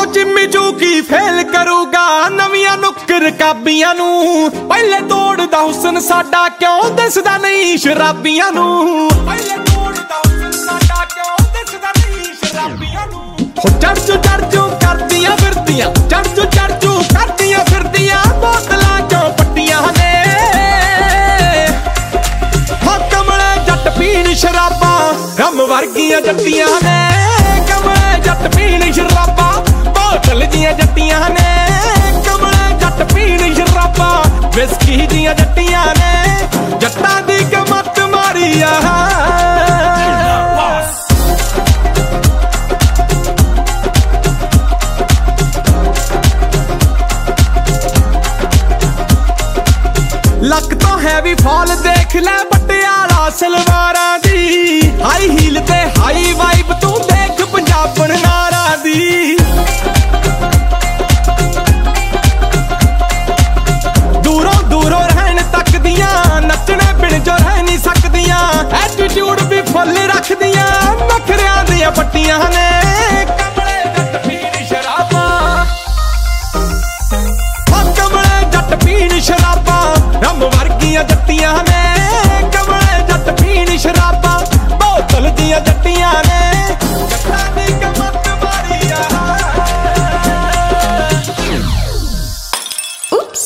हो जिम्मी जू की फेल करूगा नवियां नुक्कर काबियां नू पहले तोड़दा हुसन साडा क्यों दसदा नहीं शराबियां नू पहले तोड़दा हुसन साडा क्यों दसदा नहीं शराबियां नू हो चढ़ चू करदियां फिरदियां चढ़ चू करदियां फिरदियां बोतलां चों पट्टियां ने हो कमले जट पीण शराबां रम वर्गियां जट्टियां ने कमले जट पीण शराबां बोतल दियां जट्टियां ने कमले जट पीण शराबां विस्की दियां जट्टियां ने जट्टां दी कमत मारी आ लक तो हैवी फॉल देख ले पटियाला सलवारां दी हाई हील ते हाई वाइब तू देख पंजाबन नारा दी दूरों दूरों रहन तक दियां नचने बिन जो रह नहीं सकदियां एटीट्यूड भी फुल रख दियां नखरियां दियां पट्टियां ने कमले जट पीण शराबां कमले जट पीण शराबां रम वर्गियां जट्टियां ने कमले जट पीण शराबां बोतल दियां जट्टियां ने जट्टां दी कमत मारी आ Oops.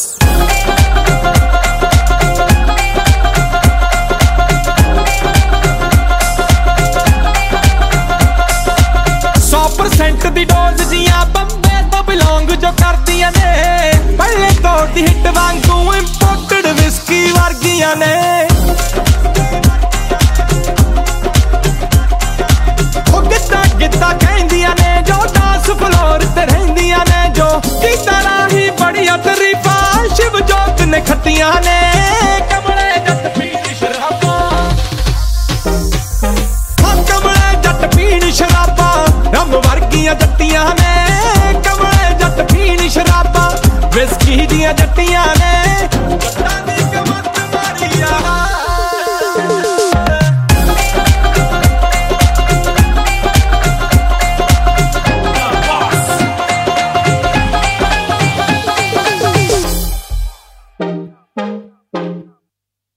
100% दी डोज जियां बंबे तो बिलोंग जो करदियां ने पहले तोड़ दी हिट वांगू इंपोर्टेड विस्की वर्गियां ने ओ गिद्दा गिद्दा कहंदियां ने जो डांस फ्लोर ते रहंदियां ने जो की तरह ही बड़िया तरीफां शिव जोत ने खट्टियां ने कमले जट पीण शराबां कमले जट पीण शराबां रम वर्गियां जट्टियां ने कमले जट पीण शराबां विस्की दियां जट्टियां